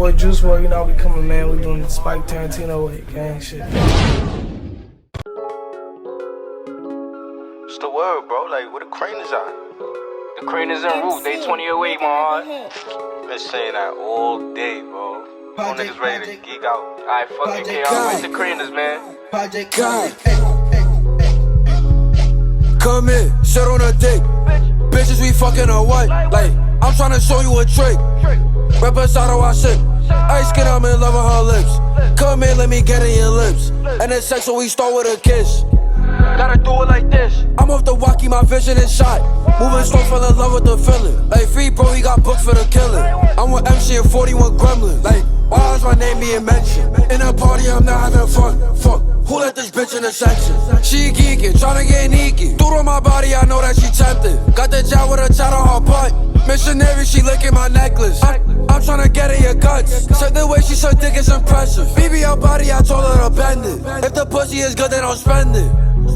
boy Juice WRLD, you know, we coming, man. We doing the Spike Tarantino way, gang shit. What's the word, bro? Like, where the crane is at? The crane is en route, day 2008, my heart. Been saying that all day, bro. All niggas ready to geek out. Alright, fuck it, KR. Where's the craners, man? God. Come in, sit on a dick. Bitches, we fucking or what? Like, I'm tryna show you a trick. Reposado, I shit. Ice skin, I'm in love with her lips. Come in, let me get in your lips. And then sex, so we start with a kiss. Gotta do it like this. I'm off the walkie, my vision is shot. Moving slow, fell in love with the feeling. Like, free bro, he got booked for the killing. I'm with MC and 41 Gremlins. Like, why is my name being mentioned? In a party, I'm not having fun. Fuck, who let this bitch in the section? She geeking, tryna get sneaky. Dude on my body, I know that she tempted. Got the job with a chat on her butt. Missionary, she licking my necklace. I'm tryna get in your guts. Said the way she suck dick is impressive. BBL body, I told her to bend it. If the pussy is good, then I'll spend it.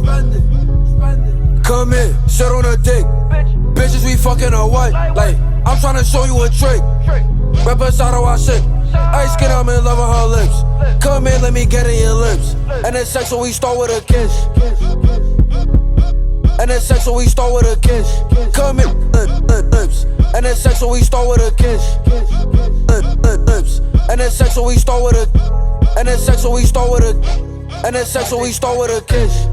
Come in, sit on a dick. Bitches, we fucking or what? Like, I'm tryna show you a trick. Reposado, I shit. Ice skin, I'm in love with her lips. Come in, let me get in your lips. And then sex, so we start with a kiss. And then sex, so we start with a kiss. Come in, lips. And then sex, so we start with a kiss. Lips. And then sex, so we start with a. And then sex, so we start with a. And then sex, so we start with a kiss.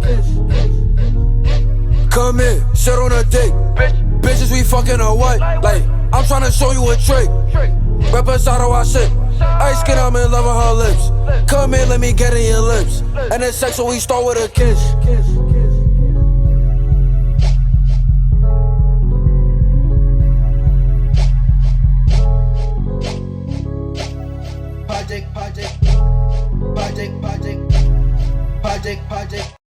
Come in, sit on a dick. Bitches, we fucking or what? Like, I'm tryna show you a trick. Reposado, I shit. Ice skin, I'm in love with her lips. Come in, let me get in your lips. And then sex, so we start with a kiss. Project.